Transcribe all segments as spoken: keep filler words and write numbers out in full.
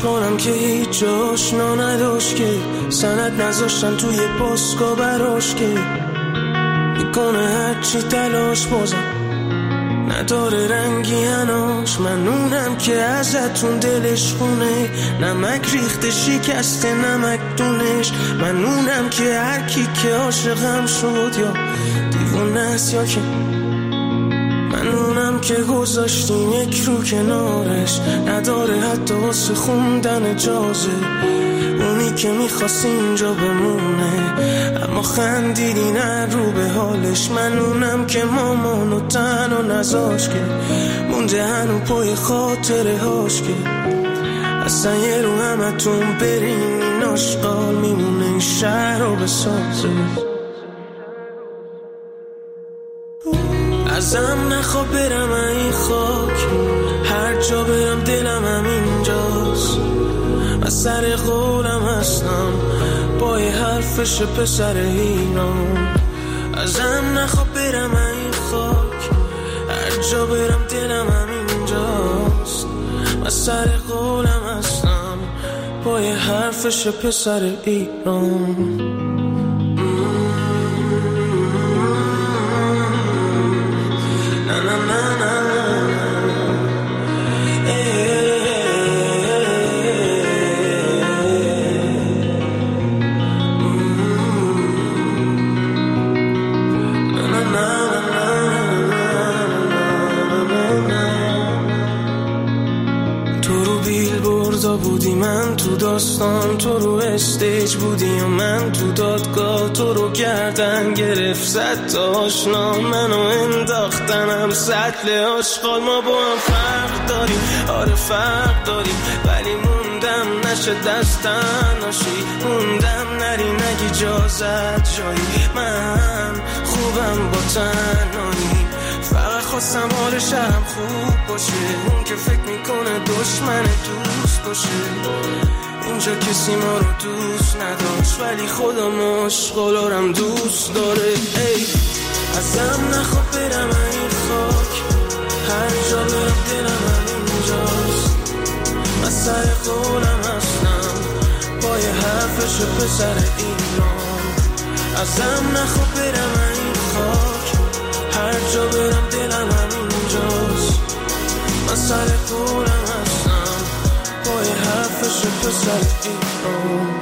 عشقانم که هیچ آشنا نداشت که سند نذاشتن توی پاسکا براش که میکنه هرچی تلاش بازم نداره رنگی هناش. منونم که ازتون دلش خونه نمک ریخته شکسته نمک دونش. منونم که هر کی که عاشقم شد یا دیوونه است یا که منونم که گذاشتیم یک رو کنارش نداره حتی واسه خوندن اجازه. اونی که میخواست اینجا بمونه اما خندیدی نه رو به حالش. منونم که مامانو تنها نذاش که مونده هنو پای خاطره هاش که اصلا یه رو همتون برین این آشقال میمونه این شهر رو بسازه. ازم نخواه برم این خاک هر جا برم دلم هم اینجاست. من سر قولم هستم با یه حرفش پسر ایران. ازم نخواه برم این خاک هر جا برم دلم هم اینجاست. من سر قولم هستم با یه حرفش پسر ایران. بودی من تو داستان تو رو استیج بودی و من تو دادگاه تو رو گردن گرفت صد تا آشنا منو انداختنم سطل آشغال. ما با هم فرق داریم آره فرق داریم ولی موندم نشه دستن ناشی موندم نری نگی اجازت جایی من خوبم با تنهایی فقط خواستم حال شهرم خوب باشه. اون که فکر میکنه دشمن دوست باشه اینجا کسی ما رو دوست نداشت ولی خودم عشقالارم دوست داره. ای ازم نخواه برم این خاک هر جا برم دلم هم اینجاست. من سر قولم هستم با یه حرفش پسر ایران. ازم نخواه برم این خاک هر جا برم دلم هم اینجاست. من سر قولم هستم با یه حرفش پسر ایران.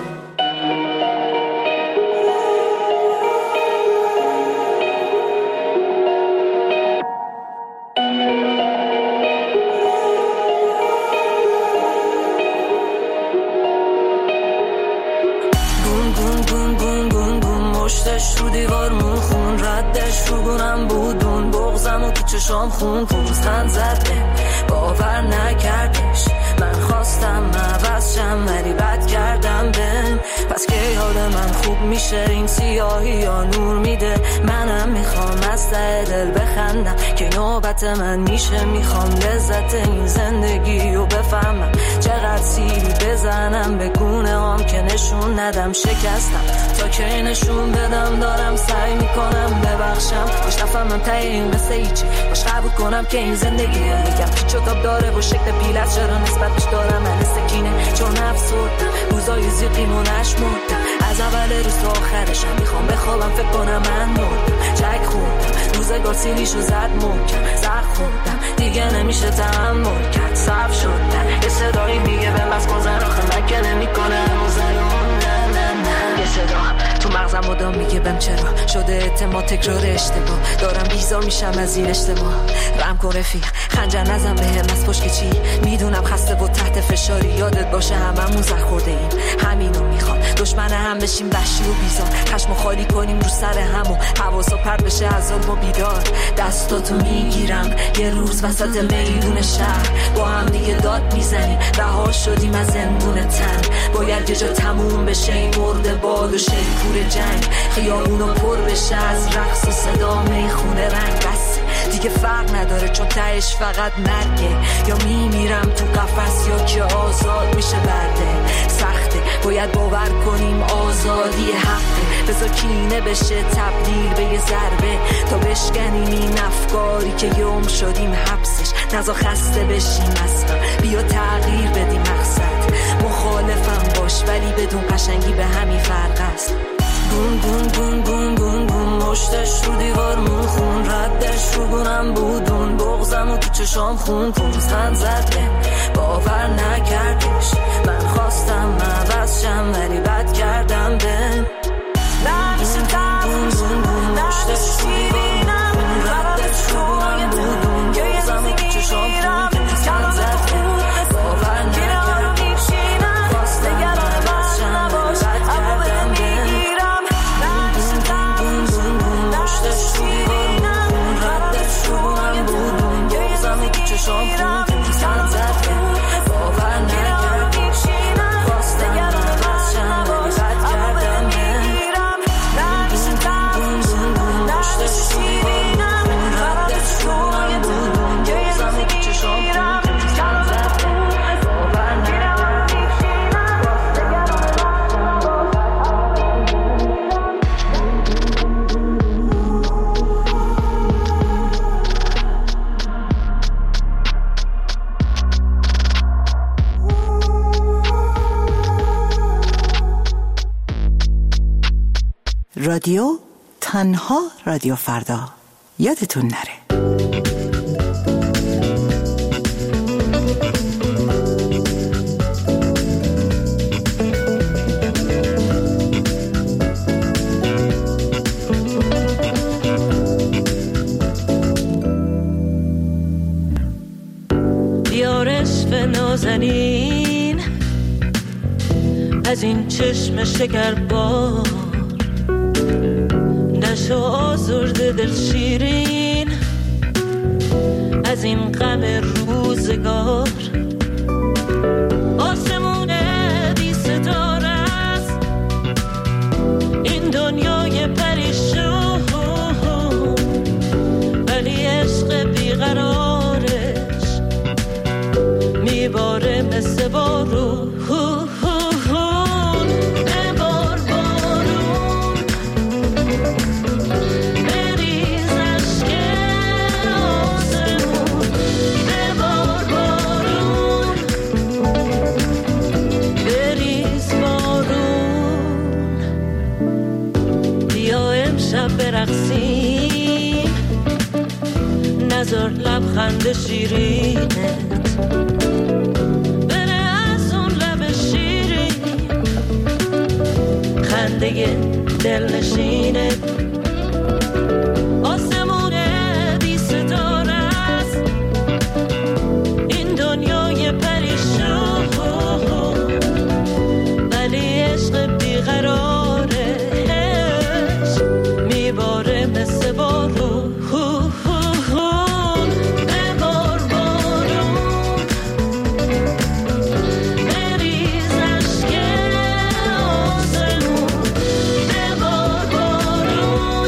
بوم بوم بوم بوم بوم بوم مشتش رو دیوار مون خون ردش رو گونم بودون بغزم و تو چشام خون پوزخند زده باور نکردش. من خواستم عوض شم ولی بد کردم بهم پس که یاد من خوب میشه این سیاهی یا نور میده. منم میخوام از ته دل بخندم که نوبت من میشه. میخوام لذت این زندگی رو بفهمم چقدر سیری بزنم به گونه هم که نشون ندم شکستم تا که نشون بدم دارم سعی میکنم ببخشم. باش نفهمم ته این قصه ایچی باش قبول کنم که این زندگیه میگم پیچ و تاب داره و شکل پیلت چرا نسبتش دارم من سکینه چون افسردم روزای زیقیم و نشمردم از اول روز تا آخرشم میخوام بخوابم فکر کنم من مردم چک خوردم روزگار سیلیشو زد محکم زخ خوردم دیگه نمیشه تحمل کرد صف شدم یه صدایی میگه به بس گذر آخه مکه نمیکنه موزنون نه نه نه یه صدا تو مغزم مدام میگه بهم چرا شده اعتماد تکرار اشتباه دارم بیزار میشم از این اشتباه. رم کن رفیق خنجر نزن بهم از پشت چی میدونم خسته و تحت فشاری یادت باشه هممون زخ خورده ایم همینو میخوام دشمن هم بشیم وحشی و بیزار خشمو خالی کنیم رو سر همو حواسا پرت بشه از ظلم و بیدار. دستاتو میگیرم یه روز وسط میدون شهر با هم دیگه داد میزنیم رها شدیم از زندون تن باید یه جا تموم بشه این مرده باد و شیپور جنگ خیابونو پر بشه از رقص و صدا میخونه رنگ بس دیگه فرق نداره چون تهش فقط مرگه یا میمیرم تو قفس یا که آزاد میشه برده سخته باید باور کنیم آزادی حقه بذار کینه بشه تبدیل به یه ضربه تا بشکنیم این افکاری که یوم شدیم حبسش نذار خسته بشیم اصلا بیا تغییر بدیم مقصد ولی بدون قشنگی به همین فرق است. بوم بوم بوم بوم بوم بوم مشتش رو دیوارمون خون، ردش رو گونم بودون، بغزم و تو چشام خون، پونزن زد باور نکردش، من خواستم عوض شم ولی بد کردم بهم. نمیشه تفش مشتش رو دیوارمون خون، ردش رو گونم بودون، بغزم و تو چشام خون، پونزن زد باور نکردش، من خواستم عوض شم ولی بد کردم بهم. چشام خون پونزن زد باور نکردش، خواستم عوض شم ولی بد کردم بهم. نمیشه تفش مشتش رو دیوارمون خون، ردش رو گونم بودون، بغزم و تو چشام خون، پونزن زد باور نکردش. رادیو تنها رادیو فردا، یادتون نره. بیار عشق نازنین از این چشم شکربار، نشو آزرده دل شیرین از این غم روزگار. آسمون بی ستاره است این دنیای پریشون، ولی عشق بیقرارش میباره مثل بارون. برقصیم نظر لبخند شیرینت بره از اون لب شیرین، خنده دل نشینت. آسمون بی ستاره است این دنیای پریشون، ولی عشق بیقراره میباره مثل بارون. ببار بارون بریز عشق آسمون، ببار بارون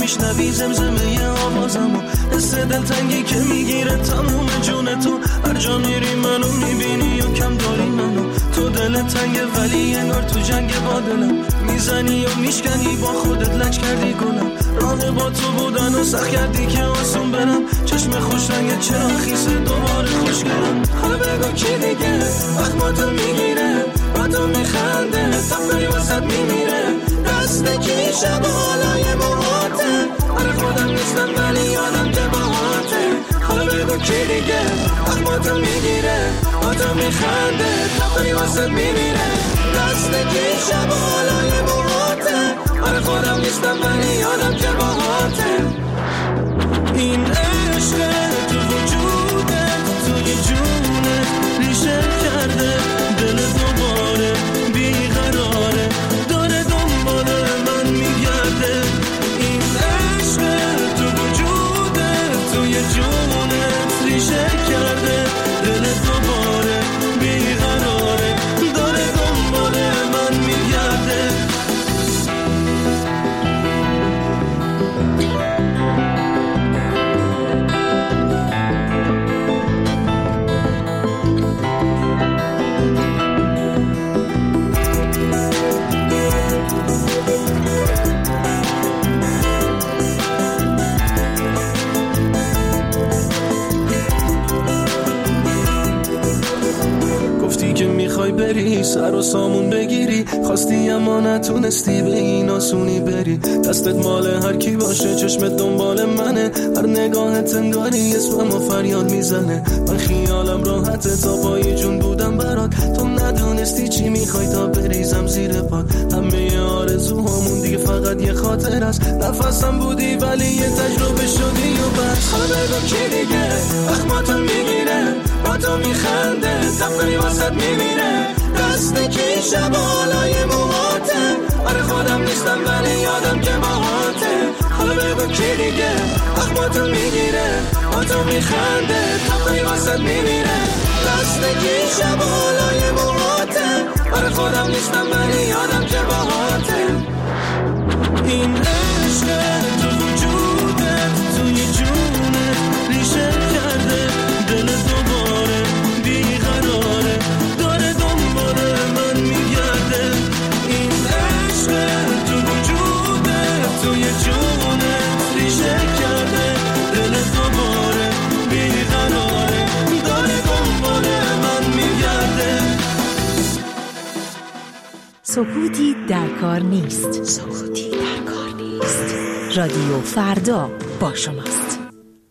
میشنوی زمزمه آوازمو، حس دلتنگی که میگیره تموم جون تو. هر جا میری منو میبینی یا کم داری منو، تو دل تنگه ولی انگار تو جنگ با دلم، میزنی و میشکنی با خودت لج کردی گلم. راه با تو بودن و سخت کردی که آسون برم، چشم خوش رنگ چرا خیسه دوباره خوشگرم. حالا بگو کی دیگه وقت ما تو میگیره، با تو میخنده تفری واسد میمیره، دست کی شب و حالای موهاته. آره خودم نیستم ولی یادم که باهاته. حالا بگو کی دیگه وقت ما تو میگیره، با تو میخنده تفری واسد میمیره، دست کی شب و حالای موهاته. آره خودم نیستم ولی یادم که باهاته. این عشق تو وجودت توی جونت ریشه کرده، دل دوباره بیقراره داره دنبال من میگرده. این عشق تو وجودت توی جونت ریشه کرده، دل دوباره بیقراره داره دنبال من میگرده. میخوای بری سر و سامون بگیری، خواستی اما نتونستی به این آسونی بری. دستت مال هر کی باشه، چشمت دنبال منه، هر نگاهت انگاری اسممو فریاد میزنه. من خیالم راحته تا پای جون بودم برات، تو ندونستی چی میخوای تا بریزم زیر پات. همه آرزوهامون دیگه فقط یه خاطر است، نفسم بودی ولی یه تجربه شدی و بس. حالا بگو کی دیگه وقت ما تو میگیره، با تو میخنده تفری واسد میمیره، دست کی شب حالای موهاته. آره خودم نیستم ولی یادم که باهاته. حالا بگو کی دیگه وقت با تو میگیره، با تو میخنده تفری واسد میمیره، دست کی شب حالای موهاته. آره خودم نیستم ولی یادم که باهاته. این عشق تو وجودت توی جونت ریشه کرده، دل دوباره بیقراره داره دنبال من میگرده. این عشق تو وجودت توی جونت ریشه کرده، دل دوباره بیقراره داره دنبال من میگرده. سکوتی در کار نیست. سکوتی در کار نیست. رادیو فردا با شماست.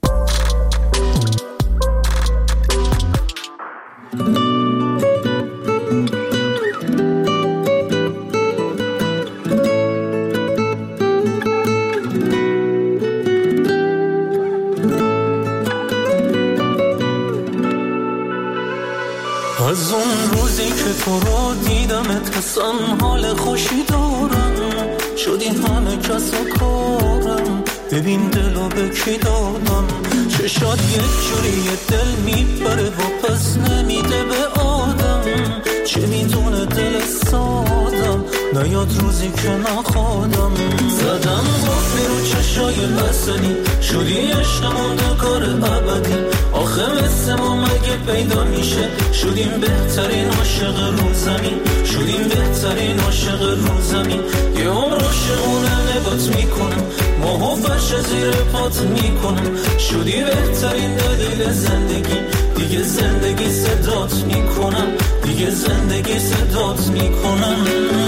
از اون روزی که تو رو دیدمت حسن حال خوشی دارم، شدی همه کس و کارم، ببین دلو به کی دادم. چشات یک جوری دل میبره و پس نمیده به آدم، چه میدونه دل سادم نیاد روزی که نخوادم. زدم قفلی رو چشای بسنی، شدی عشقمون دو کار ابدی. آخه مثل ما مگه پیدا میشه، شدیم بهترین عاشق رو زمین، شدیم بهترین عاشق رو زمین. یه عمر عاشقونه نگات میکنم، ماهو فرش زیر پات میکنم، شدی بهترین دلیل زندگی. دیگه زندگی صدات میکنم، دیگه زندگی صدات میکنم.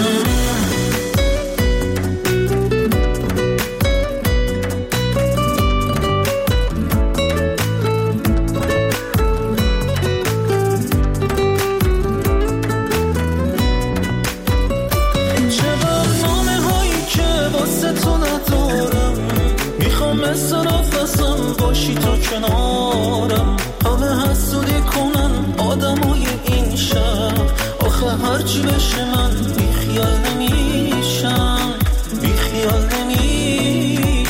باشی تا کنارم، همه حسودی کنن آدمای این شهر. آخه هرچی بشه من بیخیال نمیشم، بیخیال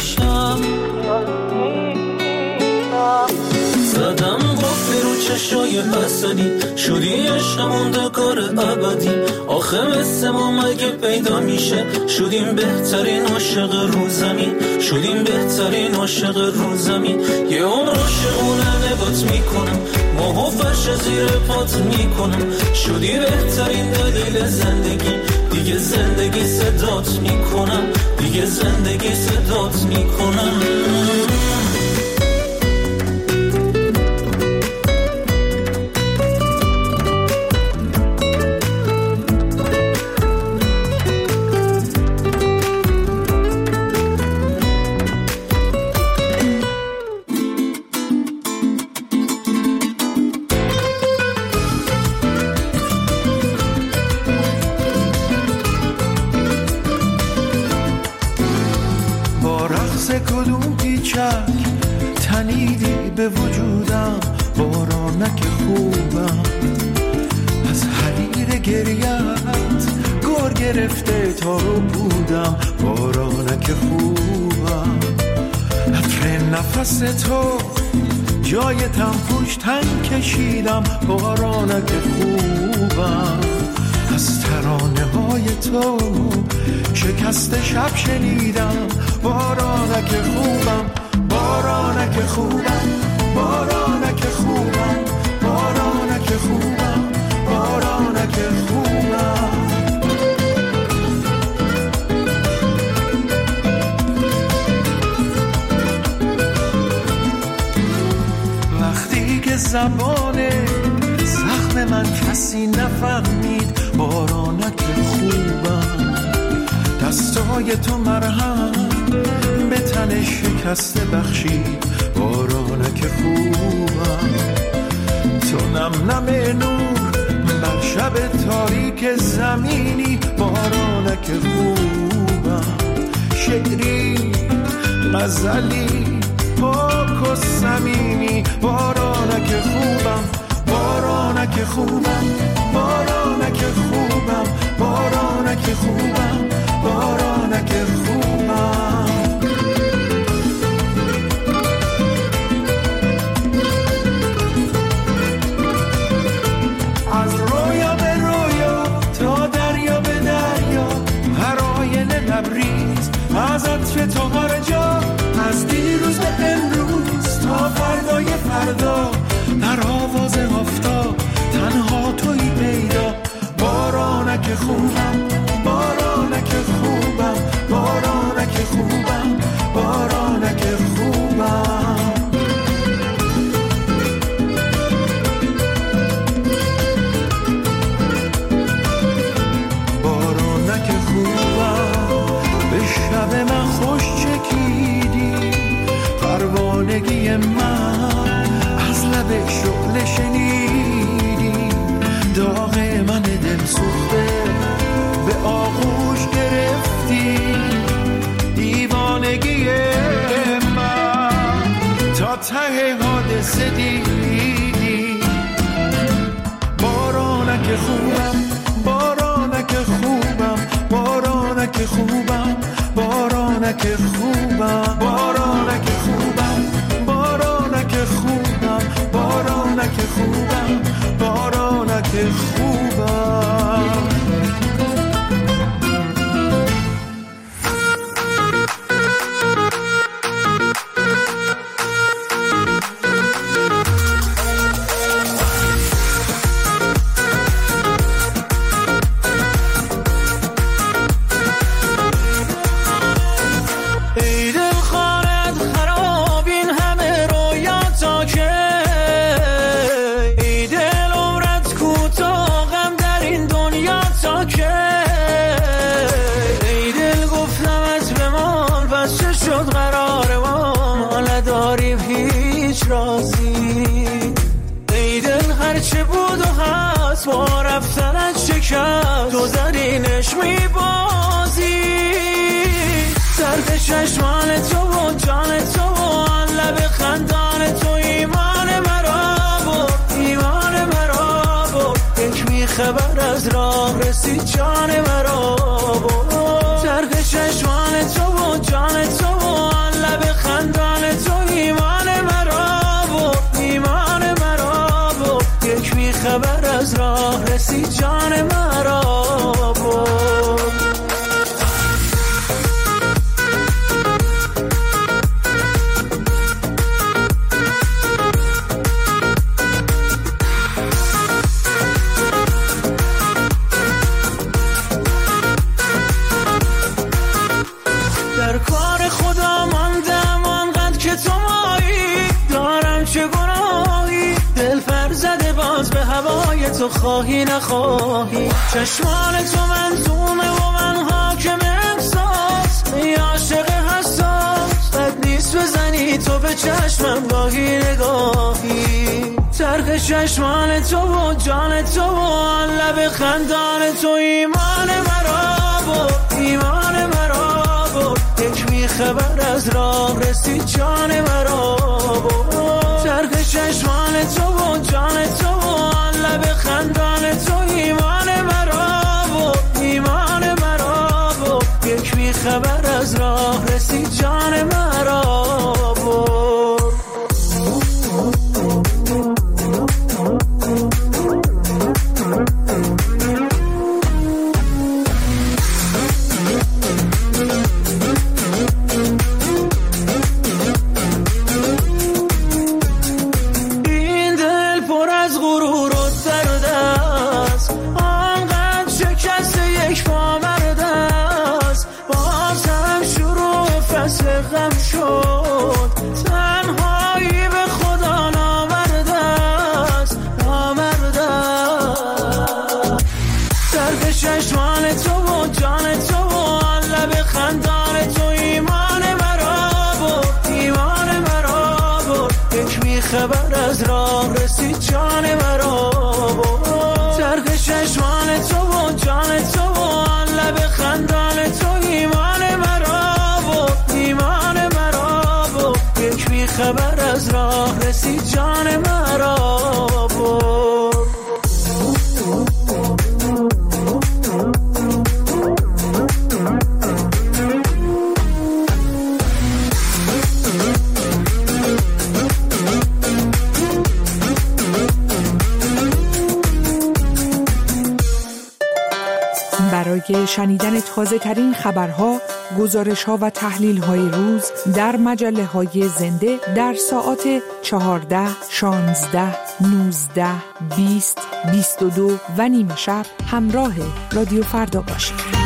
نمیشم. زدم قفلی رو چشای اصلی شدی عشقمون دکار ابدی آخه مثل ما مگه پیدا میشه شدیم بهترین عاشق رو زمین شدیم بهترین عاشق رو زمین یه عمر عاشقونه نگات میکنم ماهو فرش زیر پات میکنم شدی بهترین دلیل زندگی دیگه زندگی صدات میکنم دیگه زندگی صدات میکنم کدوم پیچک تنیدی به وجودم بارانک خوبم از حریر گریت گور گرفته تا رو بودم بارانک خوبم عطر نفس تو جای تنفوش تن کشیدم بارانک خوبم از ترانه های تو شکست شب شنیدم بارانک خوبم بارانک خوبم بارانک خوبم بارانک خوبم بارانک خوبم وقتی که زبان زخم من کسی نفهمید بارانک خوبم دستای تو مرهم به تن شکسته بخشید بارانک خوبم تو نم نم نور بر شب تاریک زمینی بارانک خوبم شعری غزلی پاک و صمیمی بارانک خوبم بارانک خوبم بارانک خوبم بارانک خوبم بارانک خوبم از رویا به رویا تا دریا به دریا هر آینه لبریز از عطر تو هر جا از دیروز به امروز تا فردای فردا در آواز آفتاب تنها تویی پیدا بارانک خوبم بارانک خوبم بارانک خوبم بارانک خوبم بارانک خوبم به شب من خوش چکیدی پروانگی من از لب شعله شنیدی داغ من دل سوخته به آغوش گرفتی دیوانگی من تا ته حادثه دیدی بارانک خوبم بارانک خوبم بارانک خوبم بارانک خوبم بارانک خوبم بارانک خوبم بارانک خوبم بارانک خوبم با رفتنت شکست تو زدینش میبازی درد چشمان تو و جان تو و آن لب خندان تو ایمان مرا برد ایمان مرا برد یک میخبر از راه رسید جان مرا برد درد چشمان تو و جان تو و آن لب خندان تو ایمان مرا برد ایمان مرا برد رسید جان مرا برد. در کار خدا ماندم آنقدر که تو مایی، دارم چه گناهی دل پر زده باز به هوای تو، خواهی نخواهی چشمان تو منظومه و من حاکم احساس، ای عاشق حساس بد نیست بزنی تو به چشمم گاهی نگاهی، ترک چشمان تو و جان تو و آن لب خندان تو ایمان مرا برد، ایمان مرا برد. یک میخبر از راه رسید جان مرا برد، ترک چشمان تو و جان تو و آن لب خندان تو ایمان مرا برد، ایمان مرا برد. یک میخبر از راه رسید جان مرا برد. غم شد تنهایی به خدا نامرد است، نامرد است. درد چشمان تو و جان تو و آن لب خندان تو ایمان مرا برد، ایمان مرا برد. یک میخبر از راه رسید جان مرا برد، درد چشمان تو و جان تو و آن لب خندان تو ایمان مرا برد، ایمان مرا برد. یک میخبر از راه رسید جان مرا برد. برای شنیدن تازه ترین خبرها، گزارش ها و تحلیل های روز در مجله های زنده در ساعات چهارده، شانزده، نوزده، بیست، بیست و دو و نیمه شب همراه رادیو فردا باشید.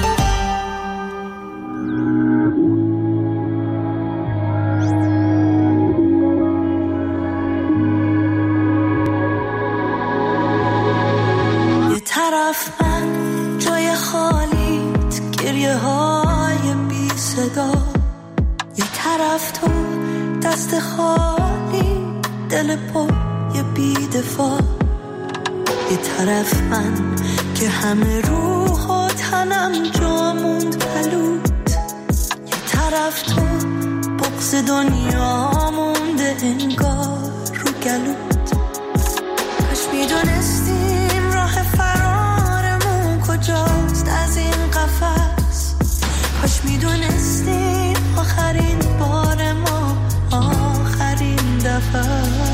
یه طرف تو دست خالی، دل پر یه بی دفاع، یه طرف من که همه روح و تنم جا موند پلوت، یه طرف تو بغض دنیا مونده انگار رو گلوت. کاش میدونستیم راه فرارمون کجاست از این قفس، کاش میدونستیم آخرین بار ما آخرین دفعه.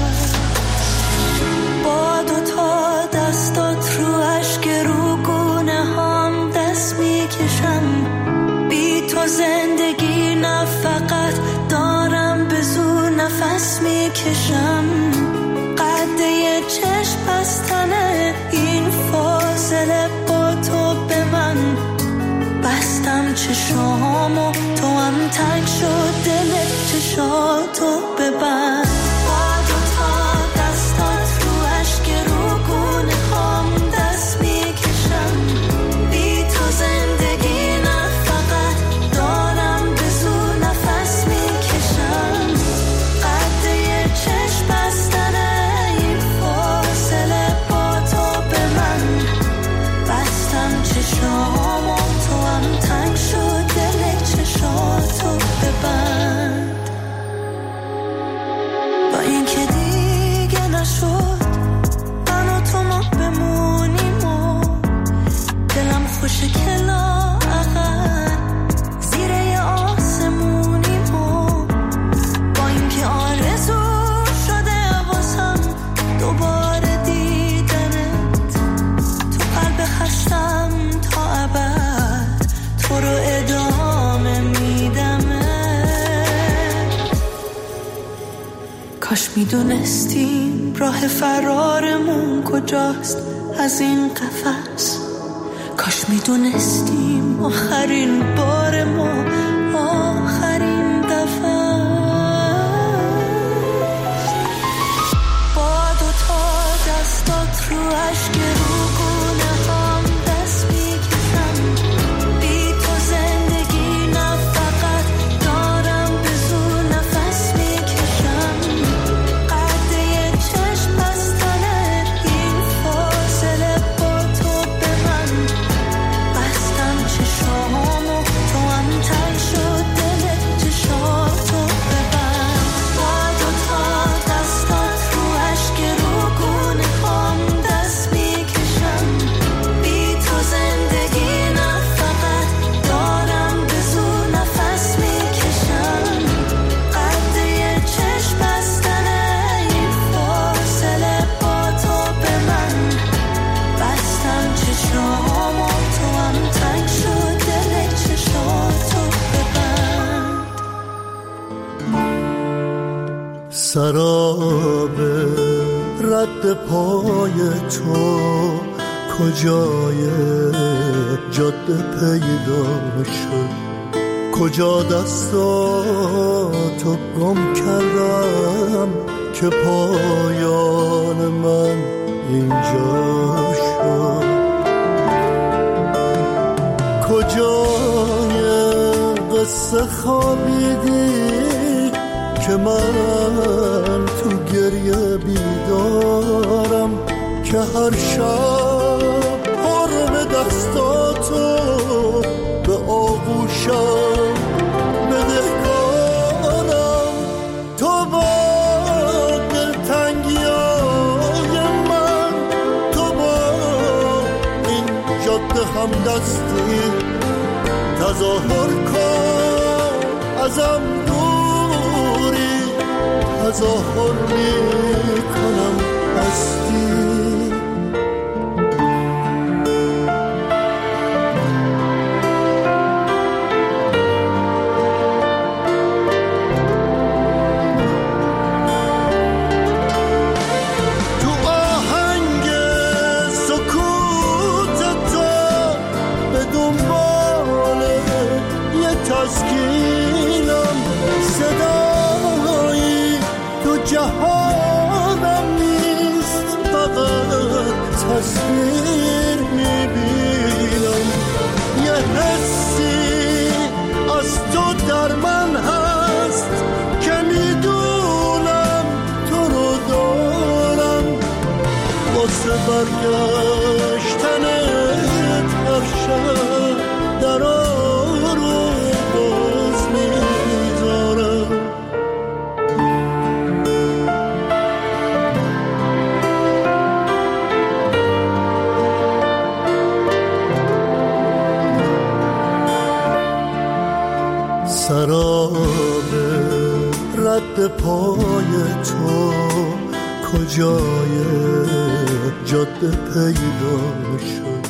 با دوتا دستات رو اشک رو گونه هم دست میکشم، بی تو زندگی نه فقط دارم به زور نفس میکشم. قد یه چشم بستنه این فاصله با تو به من، بستم چشامو تو هم تنگ شد دل چشاتو ببند. با دوتا دستات رو اشک رو گونه هم دست میکشم، بی تو زندگی نه فقط دارم به زور نفس میکشم. قد یه چشم بستنه این فاصله با تو به من، بستم چشامو تو هم تنگ شد دل چشاتو ببند. کاش میدونستیم راه فرارمون کجاست از این قفس، کاش میدونستیم آخرین بار ما آخرین دفعه با دوتا دستات رو عشق روگونه هم دست میکشم، بی تو زندگی نه فقط دارم به زور نفس میکشم، قد یه چشم بستنه این فاصله با تو به من، بستم چشامو تو هم تنگ شد دل چشاتو ببند، با دوتا دستات رو عشق روگونه هم دست میکشم، بی تو زندگی نه فقط دارم به زور نفس میکشم، قد یه چشم بستنه این فاصله با تو به من، بستم چشامو تو هم تنگ شد دل چشاتو ببند. سراب رد پای تو کجای جاده پیدا شد، کجا دستاتو گم کردم که پایان من اینجا شد، کجای قصه خوابیدی که من تو گریه بیدارم، که هر شب حرم دستاتو به آغوشم بدهکارم، تو با دلتنگیای من، تو با این جاده هم دستی تظاهر کن ازم دوری، تظاهر میکنم هستی. تو آهنگ سکوت تو به دنبال یه تسکینم، صدایی تو جهانم نیست، فقط تصویر میبینم، یه حسی از تو در من هست که میدونم تو رو دارم، واسه برگشتنت هر شب درا رو باز میذارم. سراب رد پای تو کجای جاده پیدا شد،